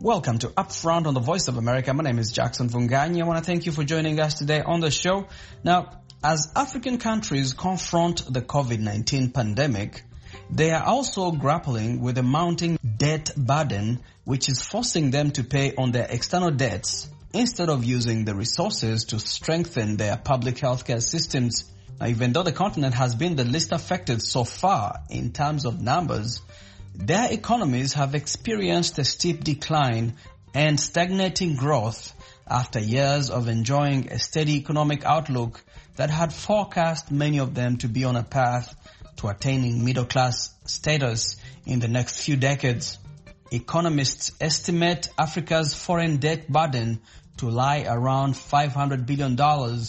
Welcome to Upfront on the Voice of America. My name is Jackson Vunganyi. I want to thank you for joining us today on the show. Now, as African countries confront the COVID-19 pandemic, they are also grappling with a mounting debt burden, which is forcing them to pay on their external debts instead of using the resources to strengthen their public healthcare systems. Now, even though the continent has been the least affected so far in terms of numbers, their economies have experienced a steep decline and stagnating growth after years of enjoying a steady economic outlook that had forecast many of them to be on a path to attaining middle-class status in the next few decades. Economists estimate Africa's foreign debt burden to lie around $500 billion,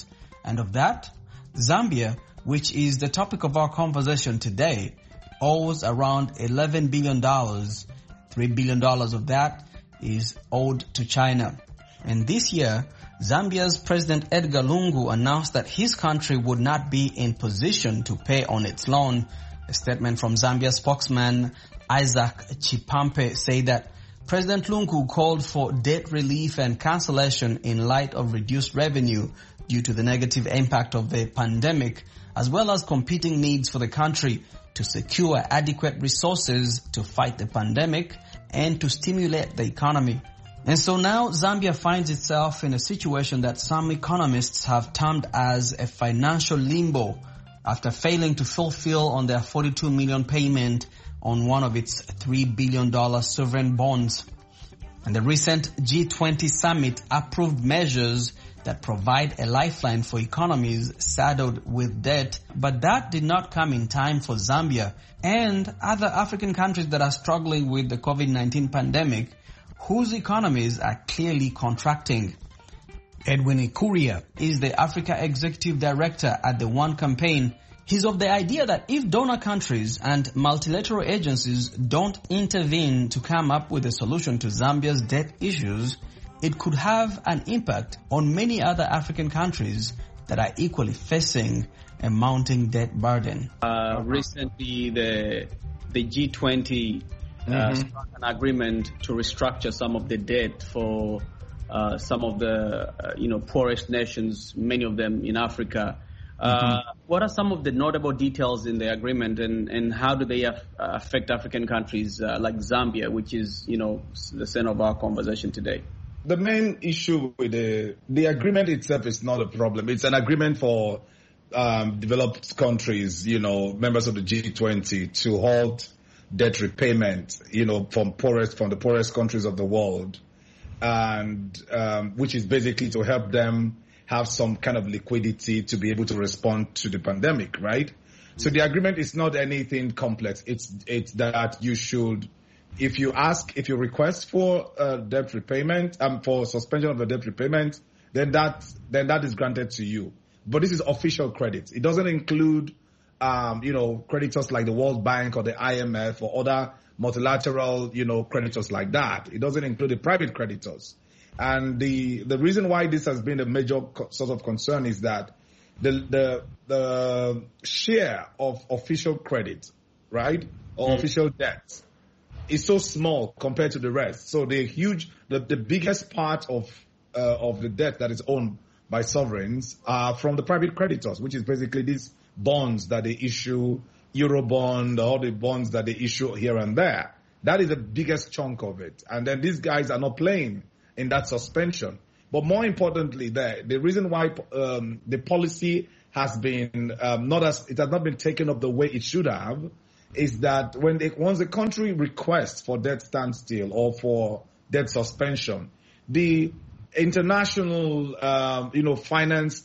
and of that, Zambia, which is the topic of our conversation today, owes around $11 billion. $3 billion of that is owed to China. And this year, Zambia's President Edgar Lungu announced that his country would not be in position to pay on its loan. A statement from Zambia spokesman Isaac Chipampe said that President Lungu called for debt relief and cancellation in light of reduced revenue due to the negative impact of the pandemic, as well as competing needs for the country to secure adequate resources to fight the pandemic and to stimulate the economy. And so now Zambia finds itself in a situation that some economists have termed as a financial limbo after failing to fulfill on their $42 million payment on one of its $3 billion sovereign bonds. And the recent G20 summit approved measures that provide a lifeline for economies saddled with debt, but that did not come in time for Zambia and other African countries that are struggling with the COVID-19 pandemic, whose economies are clearly contracting. Edwin Ikuria is the Africa Executive Director at the One Campaign. He's of the idea that if donor countries and multilateral agencies don't intervene to come up with a solution to Zambia's debt issues, it could have an impact on many other African countries that are equally facing a mounting debt burden. Recently, the G20 struck an agreement to restructure some of the debt for some of the poorest nations, many of them in Africa. What are some of the notable details in the agreement, and how do they affect African countries like Zambia, which is the center of our conversation today? The main issue with the agreement itself is not a problem. It's an agreement for developed countries, members of the G20, to halt debt repayment, from the poorest countries of the world, and which is basically to help them have some kind of liquidity to be able to respond to the pandemic, right? So the agreement is not anything complex. It's that you should, if you request for debt repayment, for suspension of the debt repayment, then that is granted to you. But this is official credit. It doesn't include, creditors like the World Bank or the IMF or other multilateral, creditors like that. It doesn't include the private creditors. And the reason why this has been a major source of concern is that the share of official credit, right, or official debt is so small compared to the rest. So the biggest part of the debt that is owned by sovereigns are from the private creditors, which is basically these bonds that they issue, Eurobond, all the bonds that they issue here and there. That is the biggest chunk of it. And then these guys are not playing in that suspension. But more importantly, the reason why the policy has been it has not been taken up the way it should have, is that once the country requests for debt standstill or for debt suspension, the international financial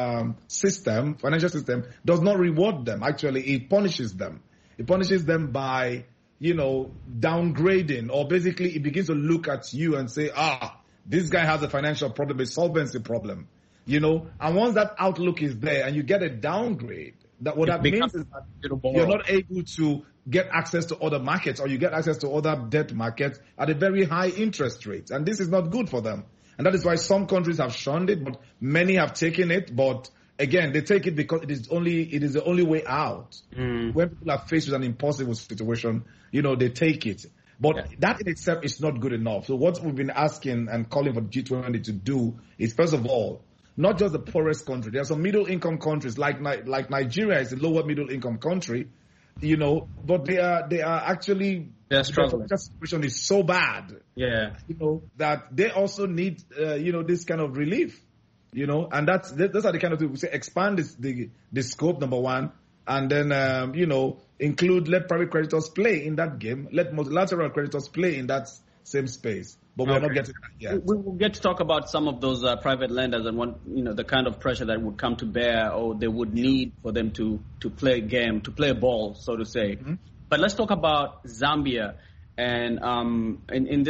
system does not reward them. Actually, it punishes them. It punishes them by downgrading, or basically it begins to look at you and say, this guy has a financial problem, a solvency problem, and once that outlook is there and you get a downgrade, that means is that you're not able to get access to other markets, or you get access to other debt markets at a very high interest rate. And this is not good for them. And that is why some countries have shunned it, but many have taken it. But again, they take it because it is the only way out. When people are faced with an impossible situation, they take it. But that in itself is not good enough. So what we've been asking and calling for the G20 to do is, first of all, not just the poorest country. There are some middle-income countries like Nigeria is a lower middle-income country, but they are actually struggling. The situation is so bad, that they also need this kind of relief, and those are the kind of things we say. Expand the scope, number one, and then let private creditors play in that game. Let multilateral creditors play in that same space. But we're not getting that yet. We will get to talk about some of those private lenders and the kind of pressure that would come to bear, or they would need for them to play a game, to play a ball, so to say. Mm-hmm. But let's talk about Zambia, and in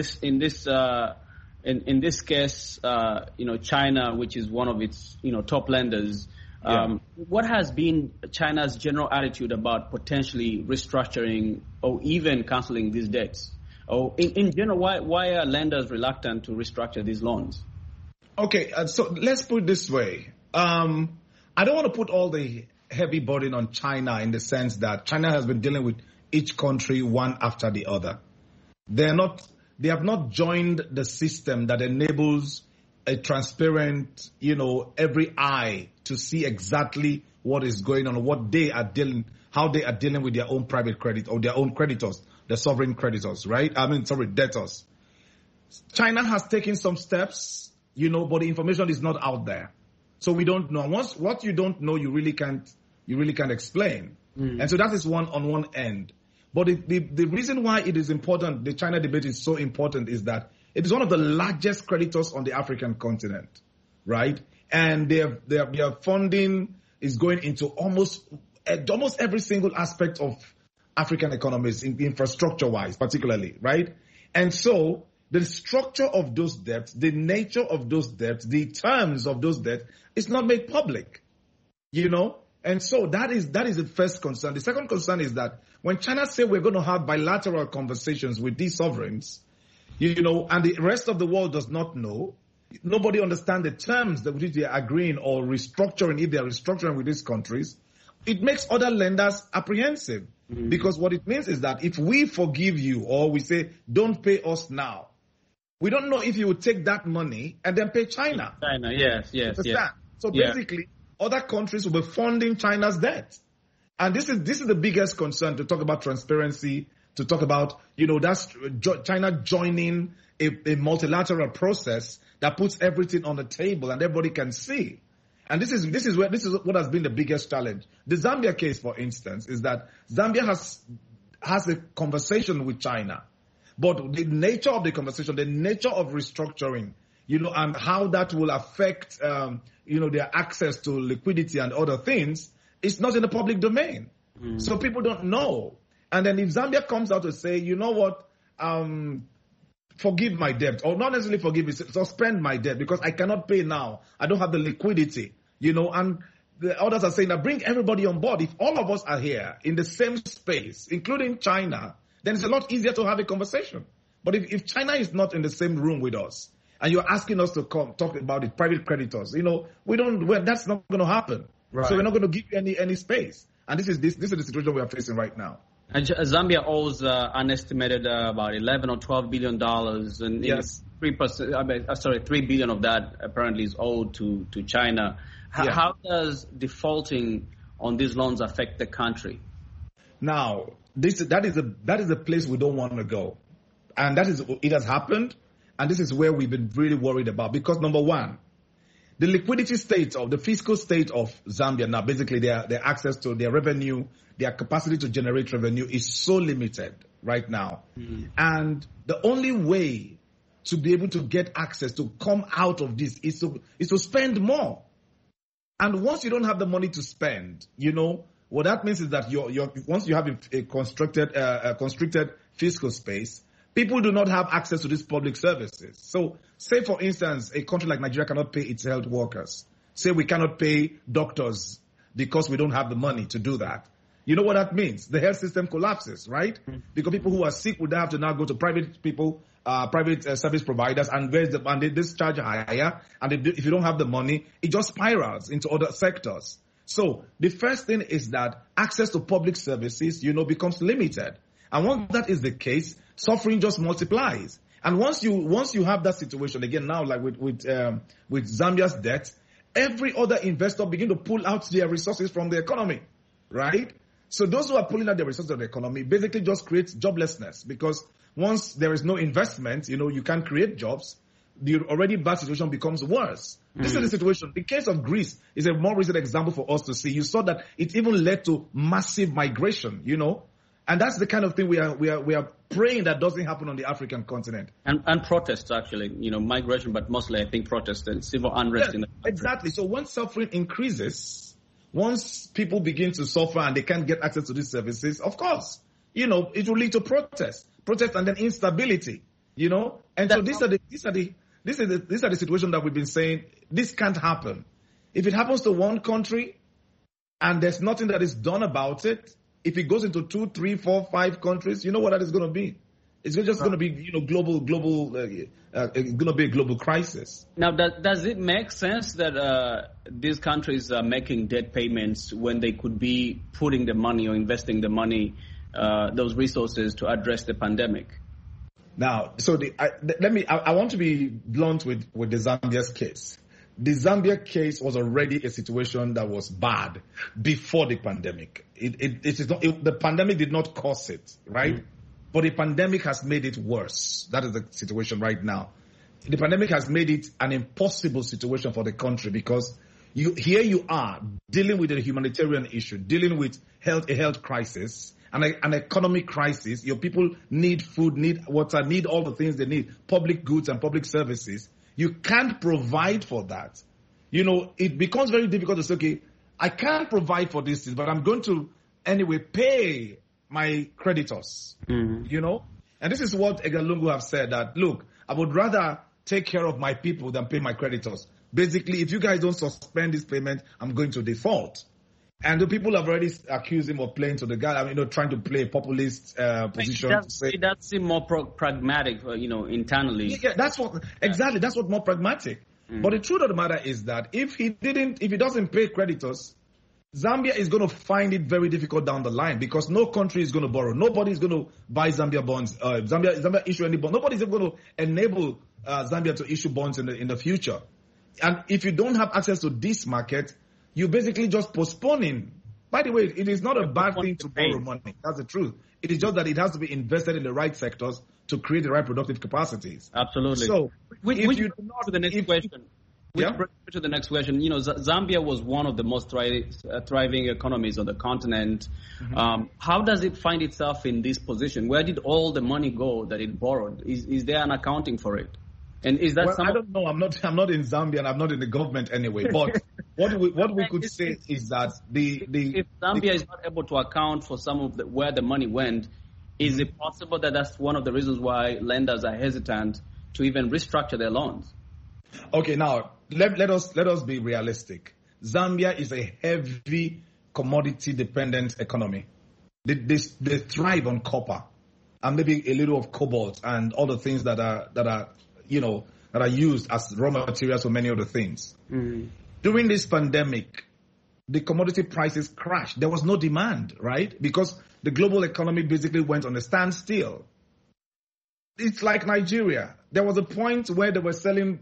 this case, China, which is one of its top lenders. What has been China's general attitude about potentially restructuring or even canceling these debts? Or in general, why are lenders reluctant to restructure these loans? Okay, so let's put it this way. I don't want to put all the heavy burden on China in the sense that China has been dealing with each country one after the other. They have not joined the system that enables a transparent, every eye to see exactly what is going on, how they are dealing with their own private credit or their own creditors, the sovereign creditors, right? Debtors. China has taken some steps, but the information is not out there. So we don't know. What you don't know, you really can't explain. Mm. And so that is on one end. But the reason why it is important, the China debate is so important, is that it is one of the largest creditors on the African continent, right? And their funding is going into almost every single aspect of African economies, infrastructure-wise particularly, right? And so the structure of those debts, the nature of those debts, the terms of those debts is not made public, And so that is the first concern. The second concern is that when China say we're going to have bilateral conversations with these sovereigns, and the rest of the world does not know, nobody understands the terms that which they are agreeing or restructuring, if they are restructuring with these countries, it makes other lenders apprehensive. Mm-hmm. Because what it means is that if we forgive you or we say, don't pay us now, we don't know if you would take that money and then pay China. China, yes. So basically, other countries will be funding China's debt. And this is the biggest concern, to talk about transparency, to talk about, that's China joining a multilateral process that puts everything on the table and everybody can see. And this is what has been the biggest challenge. The Zambia case, for instance, is that Zambia has a conversation with China, but the nature of the conversation, the nature of restructuring, and how that will affect, their access to liquidity and other things, is not in the public domain. Mm. So people don't know. And then if Zambia comes out to say, forgive my debt, or not necessarily forgive it, suspend my debt because I cannot pay now, I don't have the liquidity, and the others are saying that bring everybody on board. If all of us are here in the same space, including China, then it's a lot easier to have a conversation. But if China is not in the same room with us, and you're asking us to come talk about it, private creditors, that's not going to happen. Right. So we're not going to give you any space. And this is the situation we are facing right now. And Zambia owes an estimated about $11 or $12 billion, and yes. 3 billion of that apparently is owed to China. How does defaulting on these loans affect the country? Now, that is a place we don't want to go, and it has happened, and this is where we've been really worried about, because number one, the liquidity state of the fiscal state of Zambia now, basically their access to their revenue, their capacity to generate revenue is so limited right now. Mm-hmm. And the only way to be able to get access to come out of this is to spend more. And once you don't have the money to spend, what that means is that once you have a constricted fiscal space, people do not have access to these public services. So say, for instance, a country like Nigeria cannot pay its health workers. Say we cannot pay doctors because we don't have the money to do that. You know what that means? The health system collapses, right? Mm-hmm. Because people who are sick would have to now go to private people, private service providers, and they discharge higher. And if you don't have the money, it just spirals into other sectors. So the first thing is that access to public services, becomes limited. And once that is the case, suffering just multiplies. And once you have that situation again now, like with Zambia's debt, every other investor begin to pull out their resources from the economy, right? So those who are pulling out their resources of the economy basically just creates joblessness, because once there is no investment, you can't create jobs. The already bad situation becomes worse. This is the situation. The case of Greece is a more recent example for us to see. You saw that it even led to massive migration, and that's the kind of thing we are praying that doesn't happen on the African continent. And protests, actually, migration, but mostly I think protests and civil unrest. Yeah, exactly. So once suffering increases, once people begin to suffer and they can't get access to these services, of course, it will lead to protests and then instability, And so these are the situations that we've been saying this can't happen. If it happens to one country and there's nothing that is done about it, if it goes into 2, 3, 4, 5 countries, you know what that is going to be? It's just going to be, global. It's going to be a global crisis. Now, does it make sense that these countries are making debt payments when they could be putting the money or investing the money, those resources, to address the pandemic? Now, so I want to be blunt with the Zambia's case. The Zambia case was already a situation that was bad before the pandemic. It is not, the pandemic did not cause it, right? Mm-hmm. But the pandemic has made it worse. That is the situation right now. The pandemic has made it an impossible situation for the country, because here you are dealing with a humanitarian issue, dealing with a health crisis, an economic crisis. Your people need food, need water, need all the things they need, public goods and public services. You can't provide for that. It becomes very difficult to say, okay, I can't provide for this, but I'm going to anyway pay my creditors, And this is what Edgar Lungu have said, that, look, I would rather take care of my people than pay my creditors. Basically, if you guys don't suspend this payment, I'm going to default. And the people have already accused him of playing to the guy, trying to play a populist position. It does seem more pragmatic, internally. Yeah, that's what more pragmatic. But the truth of the matter is that if he doesn't pay creditors, Zambia is going to find it very difficult down the line, because no country is going to borrow. Nobody is going to buy Zambia bonds. Zambia issue any bond. Nobody is going to enable Zambia to issue bonds in the future. And if you don't have access to this market, you're basically just postponing. By the way, it is not a bad thing to borrow money. That's the truth. It is just that it has to be invested in the right sectors to create the right productive capacities. Absolutely. So, to the next question. To the next question. Zambia was one of the most thriving economies on the continent. Mm-hmm. How does it find itself in this position? Where did all the money go that it borrowed? Is there an accounting for it? And is that I don't know. I'm not in Zambia, and I'm not in the government anyway. But what we could say is that if Zambia is not able to account for some of where the money went, is it possible that that's one of the reasons why lenders are hesitant to even restructure their loans? Okay, now let us be realistic. Zambia is a heavy commodity dependent economy. They thrive on copper and maybe a little of cobalt and all the things that are used as raw materials for many other things. Mm-hmm. During this pandemic, the commodity prices crashed. There was no demand, right? Because the global economy basically went on a standstill. It's like Nigeria. There was a point where they were selling,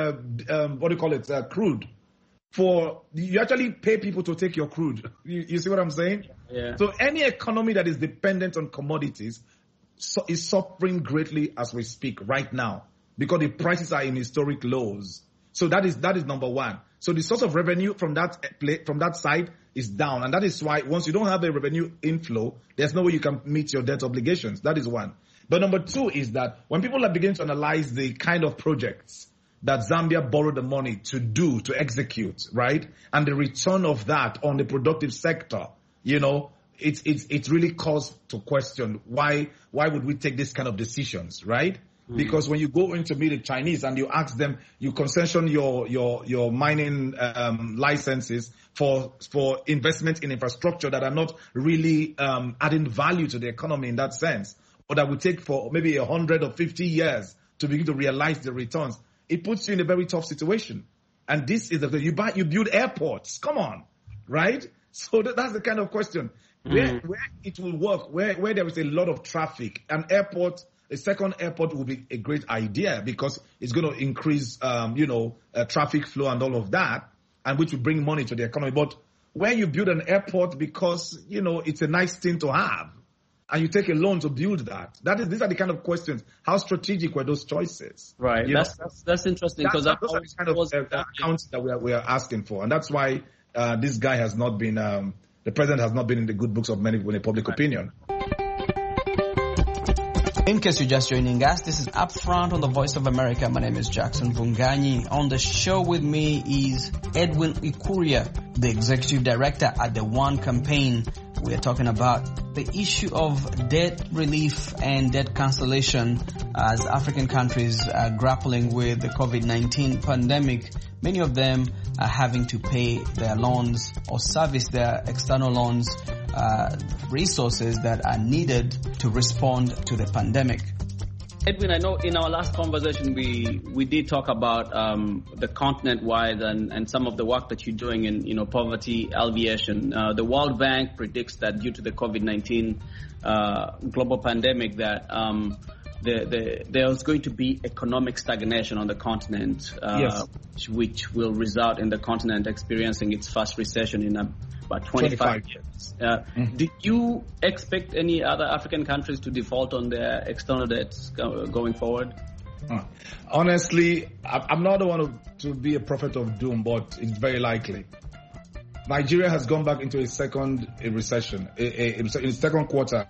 crude. You actually pay people to take your crude. You see what I'm saying? Yeah. So any economy that is dependent on commodities is suffering greatly as we speak right now, because the prices are in historic lows. So that is number one. So the source of revenue from that side is down. And that is why once you don't have a revenue inflow, there's no way you can meet your debt obligations. That is one. But number two is that when people are beginning to analyze the kind of projects that Zambia borrowed the money to execute, right? And the return of that on the productive sector, it's really caused to question why would we take this kind of decisions, right? Because when you go in to meet the Chinese and you ask them, you concession your mining licenses for investment in infrastructure that are not really adding value to the economy in that sense, or that would take for maybe 100 or 50 years to begin to realize the returns, it puts you in a very tough situation. And this is you build airports. Come on, right? So that's the kind of question. Where it will work, where there is a lot of traffic, an airport a second airport would be a great idea because it's going to increase, traffic flow and all of that, and which will bring money to the economy. But where you build an airport because, it's a nice thing to have, and you take a loan to build these are the kind of questions. How strategic were those choices? Right. That's interesting because those are the kind of accounts that we are asking for, and that's why this guy has not been, the president has not been in the good books of many in the public opinion. In case you're just joining us, this is Upfront on the Voice of America. My name is Jackson Vunganyi. On the show with me is Edwin Ikuria, the executive director at the One Campaign. We are talking about the issue of debt relief and debt cancellation as African countries are grappling with the COVID-19 pandemic. Many of them are having to pay their loans or service their external loans, resources that are needed to respond to the pandemic. Edwin, I know in our last conversation we did talk about the continent-wide and some of the work that you're doing in poverty alleviation. The World Bank predicts that due to the COVID-19 global pandemic that there's going to be economic stagnation on the continent, yes, which will result in the continent experiencing its first recession in about 25 years. Do you expect any other African countries to default on their external debts going forward? Honestly, I'm not the one to be a prophet of doom, but it's very likely. Nigeria has gone back into a second recession in the second quarter.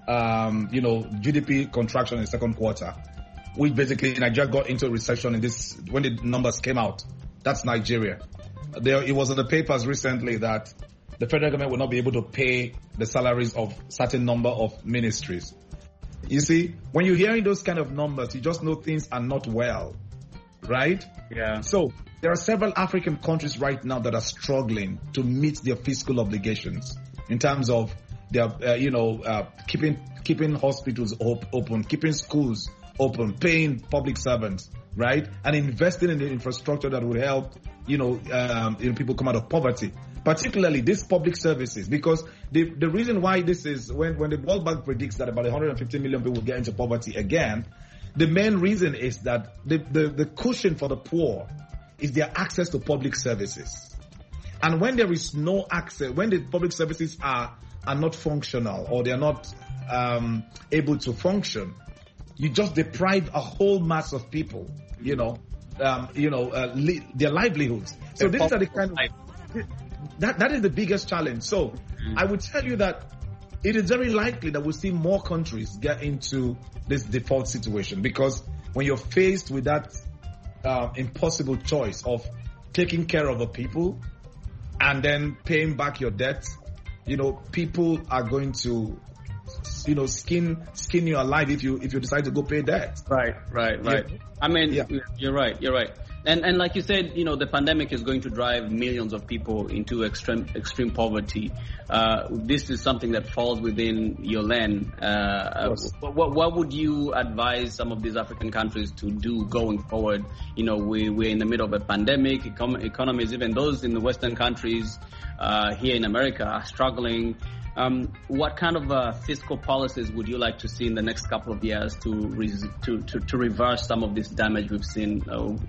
GDP contraction in the second quarter, which basically Nigeria got into a recession when the numbers came out. That's Nigeria. It was in the papers recently that the federal government will not be able to pay the salaries of certain number of ministries. You see, when you're hearing those kind of numbers, you just know things are not well, right? Yeah. So there are several African countries right now that are struggling to meet their fiscal obligations in terms of their, keeping hospitals open, keeping schools open, paying public servants, right? And investing in the infrastructure that would help, people come out of poverty. Particularly these public services, because the reason why this is, when the World Bank predicts that about 150 million people will get into poverty again, the main reason is that the cushion for the poor is their access to public services. And when there is no access, when the public services are not functional or they are not able to function, you just deprive a whole mass of people, their livelihoods. So these are the kind of... That is the biggest challenge. So I would tell you that it is very likely that we'll see more countries get into this default situation, because when you're faced with that impossible choice of taking care of the people and then paying back your debt, people are going to, skin you alive if you decide to go pay debt. Right. Yeah. I mean, yeah. You're right. And like you said, the pandemic is going to drive millions of people into extreme poverty. This is something that falls within your lane. What would you advise some of these African countries to do going forward? We're in the middle of a pandemic. Economies, even those in the Western countries here in America, are struggling. What kind of fiscal policies would you like to see in the next couple of years to reverse some of this damage we've seen?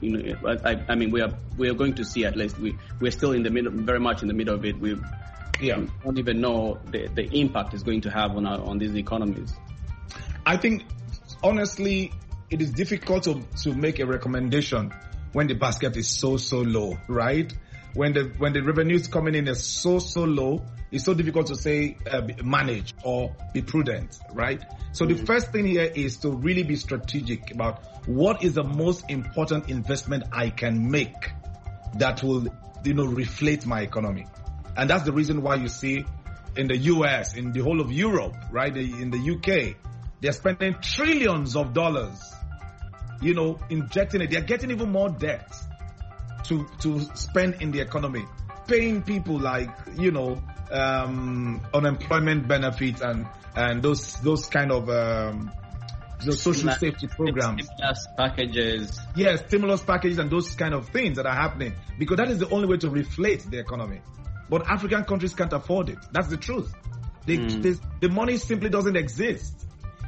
I mean, we are going to see, at least we're still in the middle, very much in the middle of it. We don't even know the impact it's going to have on these economies. I think, honestly, it is difficult to make a recommendation when the basket is so low, right? When the revenues coming in is so low, it's so difficult to say manage or be prudent, right? So the first thing here is to really be strategic about what is the most important investment I can make that will, reflate my economy. And that's the reason why you see in the US, in the whole of Europe, right, in the UK, they're spending trillions of dollars, injecting it. They're getting even more debt to spend in the economy, paying people like, unemployment benefits and those kind of those social safety programs. Stimulus packages. Yes, stimulus packages and those kind of things that are happening, because that is the only way to reflate the economy. But African countries can't afford it. That's the truth. The money simply doesn't exist.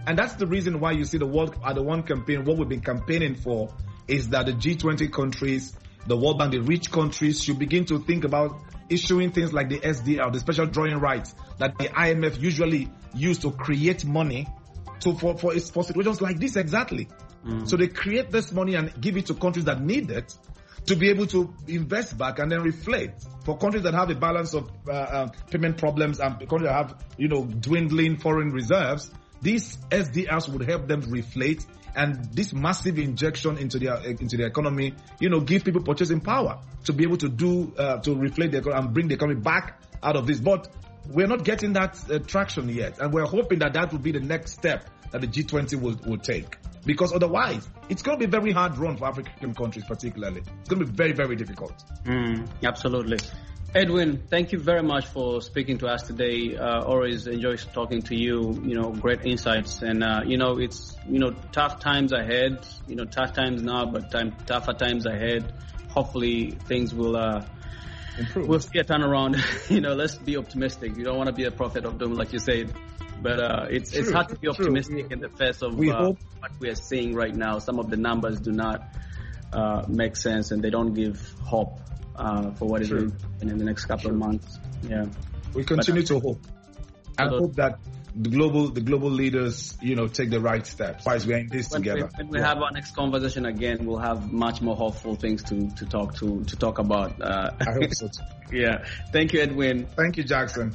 And that's the reason why you see the World at the One campaign, what we've been campaigning for is that the G20 countries, the World Bank, the rich countries should begin to think about issuing things like the SDR, the special drawing rights that the IMF usually use to create money for situations like this exactly. So they create this money and give it to countries that need it to be able to invest back and then reflate. For countries that have a balance of payment problems and countries that have, dwindling foreign reserves, these SDRs would help them reflate, and this massive injection into their economy, give people purchasing power to be able to to reflate the economy and bring the economy back out of this. But we're not getting that traction yet, and we're hoping that will be the next step that the G20 will take. Because otherwise, it's going to be a very hard run for African countries particularly. It's going to be very, very difficult. Absolutely. Edwin, thank you very much for speaking to us today. Always enjoy talking to you. Great insights. And, it's, tough times ahead. Tough times now, but tougher times ahead. Hopefully things will improve. We'll see a turnaround. Let's be optimistic. You don't want to be a prophet of doom, like you said. But it's hard to be optimistic in the face of what we are seeing right now. Some of the numbers do not make sense, and they don't give hope for what is going to happen in the next couple of months. Yeah, we continue to hope. I hope that the global leaders, take the right steps. Otherwise, we are in this together. When we have our next conversation again, we'll have much more hopeful things to talk about. I hope so too. Yeah. Thank you, Edwin. Thank you, Jackson.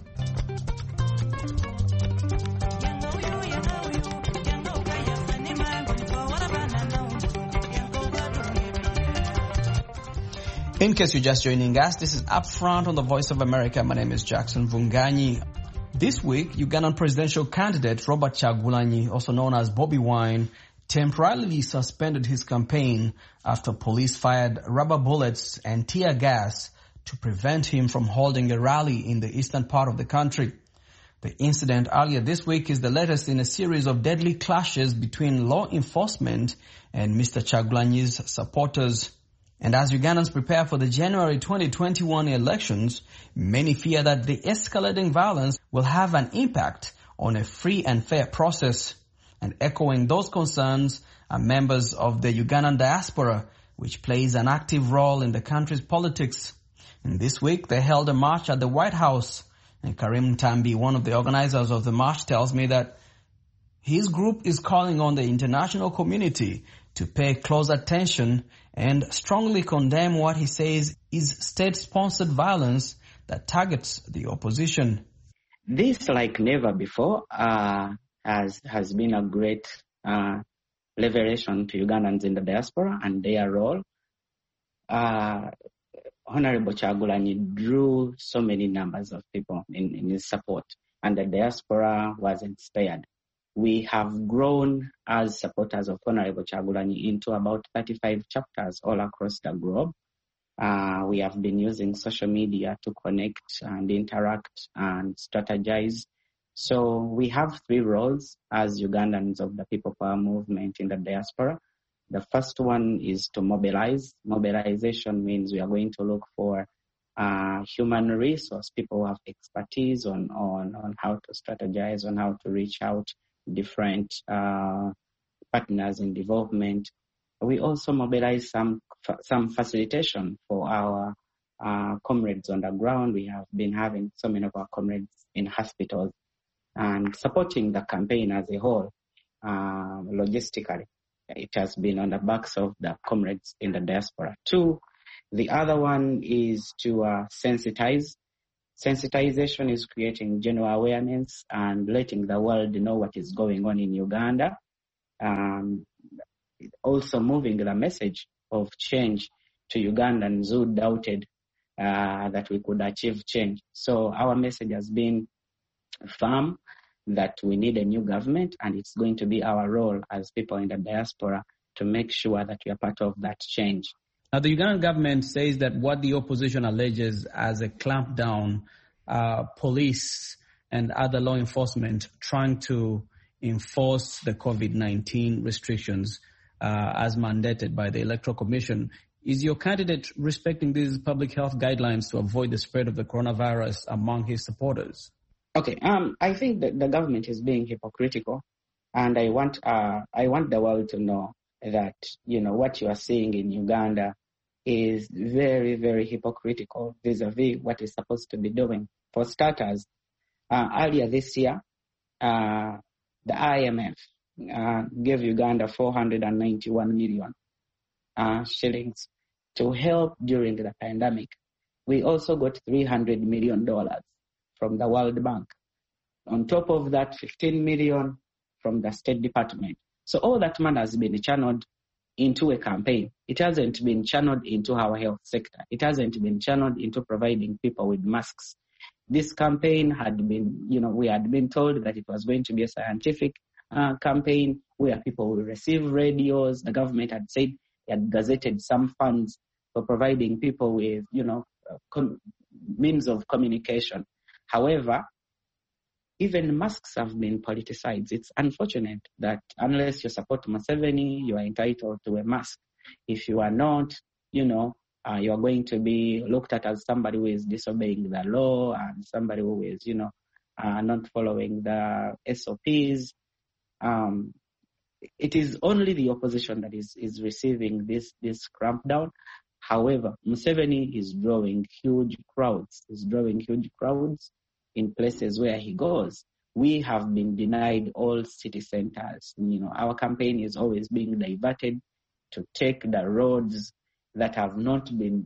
In case you're just joining us, this is Upfront on the Voice of America. My name is Jackson Vunganyi. This week, Ugandan presidential candidate Robert Kyagulanyi, also known as Bobi Wine, temporarily suspended his campaign after police fired rubber bullets and tear gas to prevent him from holding a rally in the eastern part of the country. The incident earlier this week is the latest in a series of deadly clashes between law enforcement and Mr. Kyagulanyi's supporters. And as Ugandans prepare for the January 2021 elections, many fear that the escalating violence will have an impact on a free and fair process. And echoing those concerns are members of the Ugandan diaspora, which plays an active role in the country's politics. And this week, they held a march at the White House. And Karim Tambi, one of the organizers of the march, tells me that his group is calling on the international community to pay close attention and strongly condemn what he says is state-sponsored violence that targets the opposition. This, like never before, has been a great revelation to Ugandans in the diaspora and their role. Honorable Kyagulanyi drew so many numbers of people in his support, and the diaspora wasn't spared. We have grown as supporters of Honorable Kyagulanyi into about 35 chapters all across the globe. We have been using social media to connect and interact and strategize. So we have three roles as Ugandans of the People Power movement in the diaspora. The first one is to mobilize. Mobilization means we are going to look for human resource, people who have expertise on how to strategize, on how to reach out different partners in development. We also mobilize some facilitation for our comrades on the ground. We have been having so many of our comrades in hospitals and supporting the campaign as a whole logistically. It has been on the backs of the comrades in the diaspora. Two, the other one is to sensitize. Sensitization is creating general awareness and letting the world know what is going on in Uganda. Also moving the message of change to Ugandans who doubted that we could achieve change. So our message has been firm that we need a new government, and it's going to be our role as people in the diaspora to make sure that we are part of that change. Now, the Ugandan government says that what the opposition alleges as a clampdown, police and other law enforcement trying to enforce the COVID-19 restrictions as mandated by the Electoral Commission. Is your candidate respecting these public health guidelines to avoid the spread of the coronavirus among his supporters? Okay, I think that the government is being hypocritical. And I want the world to know that, what you are seeing in Uganda is very, very hypocritical vis-a-vis what is supposed to be doing. For starters, earlier this year, the IMF gave Uganda 491 million shillings to help during the pandemic. We also got $300 million from the World Bank. On top of that, 15 million from the State Department. So all that money has been channeled into a campaign. It hasn't been channeled into our health sector. It hasn't been channeled into providing people with masks. This campaign had been, we had been told that it was going to be a scientific campaign where people will receive radios. The government had said it had gazetted some funds for providing people with, means of communication. However, even masks have been politicized. It's unfortunate that unless you support Museveni, you are entitled to a mask. If you are not, you are going to be looked at as somebody who is disobeying the law and somebody who is, not following the SOPs. It is only the opposition that is receiving this crampdown. However, Museveni is drawing huge crowds. He's drawing huge crowds in places where he goes. We have been denied all city centers. Our campaign is always being diverted to take the roads that have not been,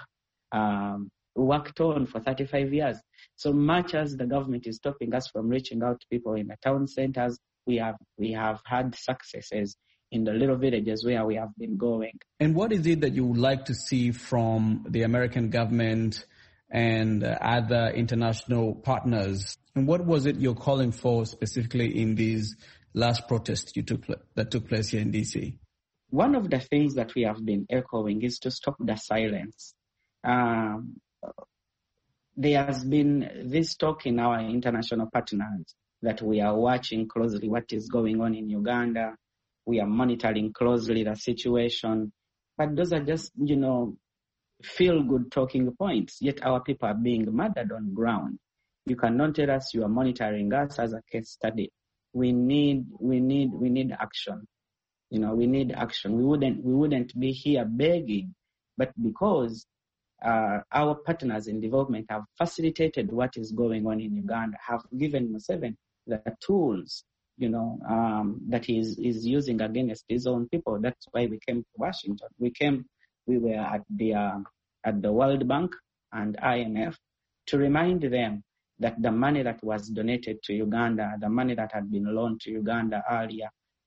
worked on for 35 years. So much as the government is stopping us from reaching out to people in the town centers, we have had successes in the little villages where we have been going. And what is it that you would like to see from the American government and other international partners? And what was it you're calling for specifically in these last protests that took place here in DC? One of the things that we have been echoing is to stop the silence. There has been this talk in our international partners that we are watching closely what is going on in Uganda. We are monitoring closely the situation. But those are just, feel-good talking points, yet our people are being murdered on ground. You cannot tell us you are monitoring us as a case study. We need action. We need action. We wouldn't be here begging, but because our partners in development have facilitated what is going on in Uganda, have given Museveni the tools, that he is using against his own people. That's why we came to Washington. We were at the World Bank and IMF to remind them that the money that was donated to Uganda, the money that had been loaned to Uganda earlier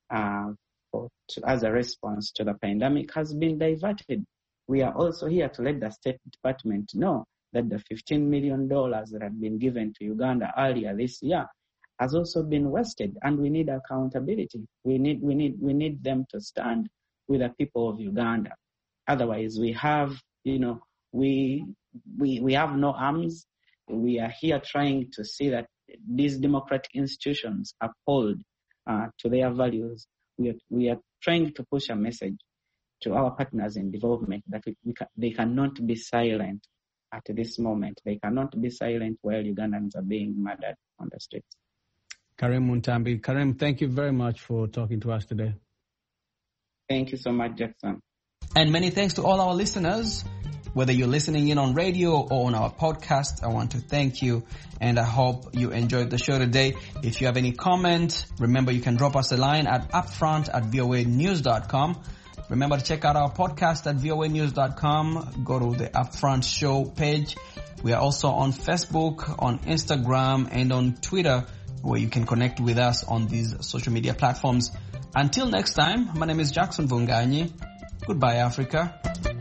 as a response to the pandemic has been diverted. We are also here to let the State Department know that the $15 million that had been given to Uganda earlier this year has also been wasted, and we need accountability. We need them to stand with the people of Uganda. Otherwise, we have, we have no arms. We are here trying to see that these democratic institutions uphold to their values. We are trying to push a message to our partners in development that they cannot be silent at this moment. They cannot be silent while Ugandans are being murdered on the streets. Karim Muntambi. Karim, thank you very much for talking to us today. Thank you so much, Jackson. And many thanks to all our listeners. Whether you're listening in on radio or on our podcast, I want to thank you, and I hope you enjoyed the show today. If you have any comment, remember you can drop us a line at upfront@voanews.com. Remember to check out our podcast at voanews.com. Go to the Upfront Show page. We are also on Facebook, on Instagram, and on Twitter, where you can connect with us on these social media platforms. Until next time, my name is Jackson Vunganyi. Goodbye, Africa.